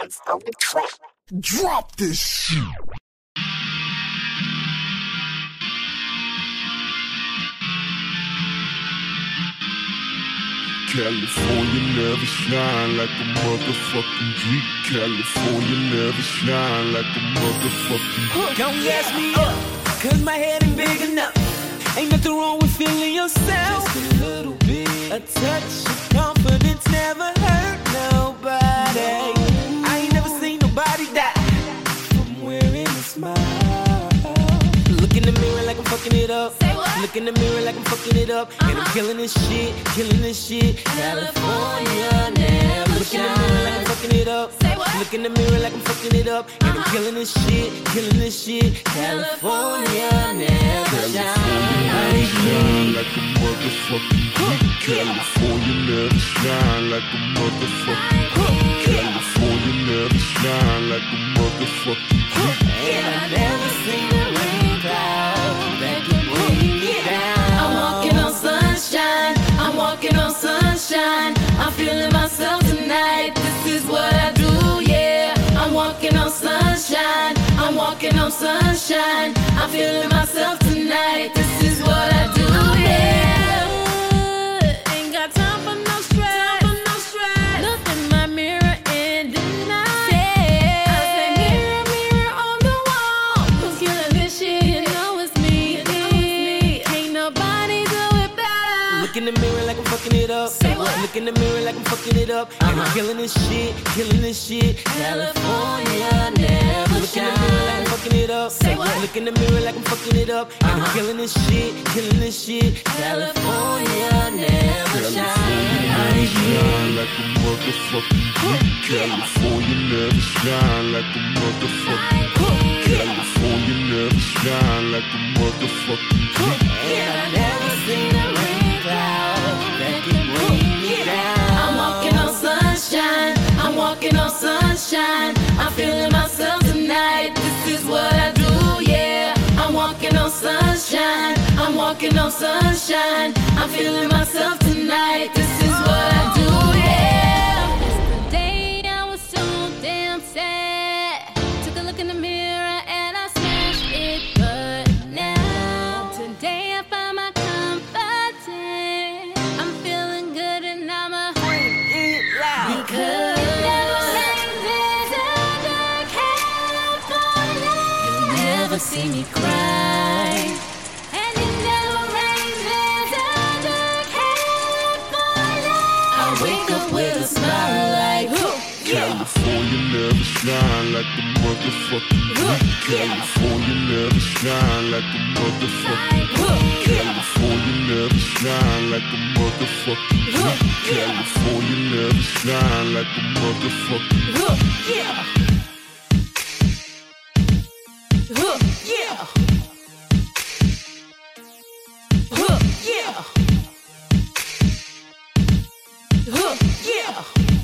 Lights on the track. Drop this shit. California never shine like a motherfucking Greek. California never shine like a motherfucking. Don't gas me up, cause my head ain't big enough. Ain't nothing wrong with feeling yourself. Just a little bit. A touch of confidence never hurt nobody. I ain't never seen nobody die from wearing a smile. Look in the mirror like I'm fucking it up. Look in the mirror like I'm fucking it up. And I'm killing this shit, killing this shit. California never shine like I'm fucking it up. Look in the mirror like I'm fucking it up. And I'm killing this shit, killing this shit. California never shine like a motherfucking Greek. California never shine like a motherfucking Greek. California never shine like a motherfucking Greek. And I never seen a rain cloud that could bring me down. I'm walking on sunshine, I'm walking on sunshine. I'm feeling myself tonight, this is what I do, yeah. I'm walking on sunshine, I'm walking on sunshine. I'm feeling myself tonight, this is what I do, yeah. Ain't got time for no stress, look in my mirror and deny. I say mirror, mirror on the wall, who's killing this shit? You know it's me, ain't nobody do it better. Look in the mirror like I'm fucking it up. Look in the mirror like I'm fucking it up. And I'm killing this shit, killing this shit. California never shine like I'm fucking it up. Look in the mirror like I'm fucking it up. And I'm killing this shit, killing this shit. California never shine like a motherfucking Greek. California never shine like a motherfucking Greek. California never shine like a motherfucking Greek. And I never seen a rain cloud that can bring me down. I'm walking on sunshine, I'm walking on sunshine. I'm feeling myself tonight, this is what I do, yeah. I'm walking on sunshine, I'm walking on sunshine. I'm feeling myself tonight, this is what I do, yeah. Yesterday I was so damn sad. Took a look in the mirror and I smashed it, but now today I find my confidence. I'm feeling good and I'm a because it never rains under California. You'll never see me cry. And it never rains under California. I wake up with a smile like California never shine like a motherfucking Greek. California never shine like a motherfucking Greek. California never shine like a motherfucking Greek. California never shine like a motherfucking Greek. yeah. Yeah. Yeah.